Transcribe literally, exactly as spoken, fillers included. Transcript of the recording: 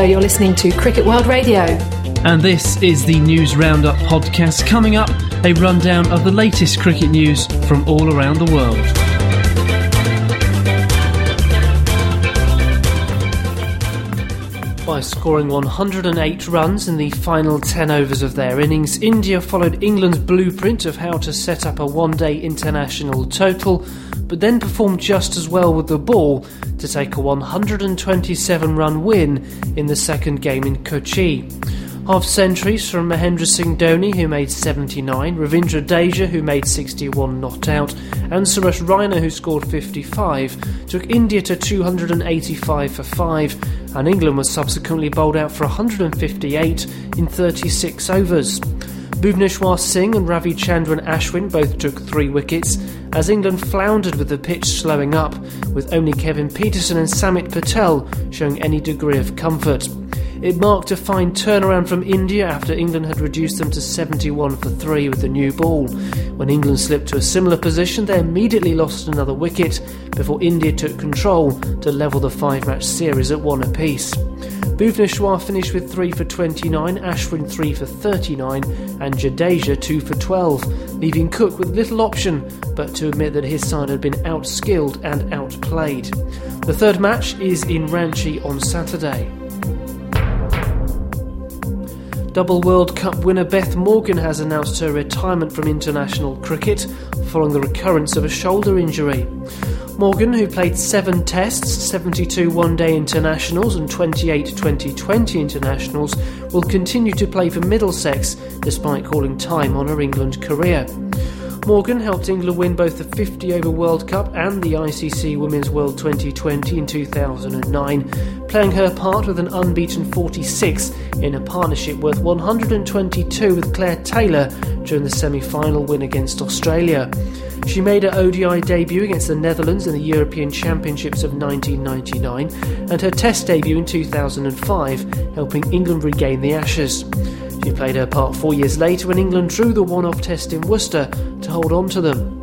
you're listening to Cricket World Radio. And this is the News Roundup podcast. Coming up, a rundown of the latest cricket news from all around the world. By scoring one hundred eight runs in the final ten overs of their innings, India followed England's blueprint of how to set up a one-day international total, but then performed just as well with the ball to take a one hundred twenty-seven run win in the second game in Kochi. Half-centuries from Mahendra Singh Dhoni, who made seventy-nine, Ravindra Jadeja, who made sixty-one not out, and Suresh Raina, who scored fifty-five, took India to two hundred eighty-five for five, and England was subsequently bowled out for one hundred fifty-eight in thirty-six overs. Bhuvneshwar Singh and Ravichandran Ashwin both took three wickets, as England floundered with the pitch slowing up, with only Kevin Peterson and Samit Patel showing any degree of comfort. It marked a fine turnaround from India after England had reduced them to seventy-one for three with the new ball. When England slipped to a similar position, they immediately lost another wicket before India took control to level the five-match series at one apiece. Bhuvneshwar finished with three for twenty-nine, Ashwin three for thirty-nine and Jadeja two for twelve, leaving Cook with little option but to admit that his side had been outskilled and outplayed. The third match is in Ranchi on Saturday. Double World Cup winner Beth Morgan has announced her retirement from international cricket following the recurrence of a shoulder injury. Morgan, who played seven tests, seventy-two one-day internationals and twenty-eight twenty twenty internationals, will continue to play for Middlesex despite calling time on her England career. Morgan helped England win both the fifty-over World Cup and the I C C Women's World twenty twenty in two thousand nine, playing her part with an unbeaten forty-six in a partnership worth one hundred twenty-two with Claire Taylor during the semi-final win against Australia. She made her O D I debut against the Netherlands in the European Championships of nineteen ninety-nine and her Test debut in two thousand five, helping England regain the Ashes. She played her part four years later when England drew the one-off Test in Worcester to hold on to them.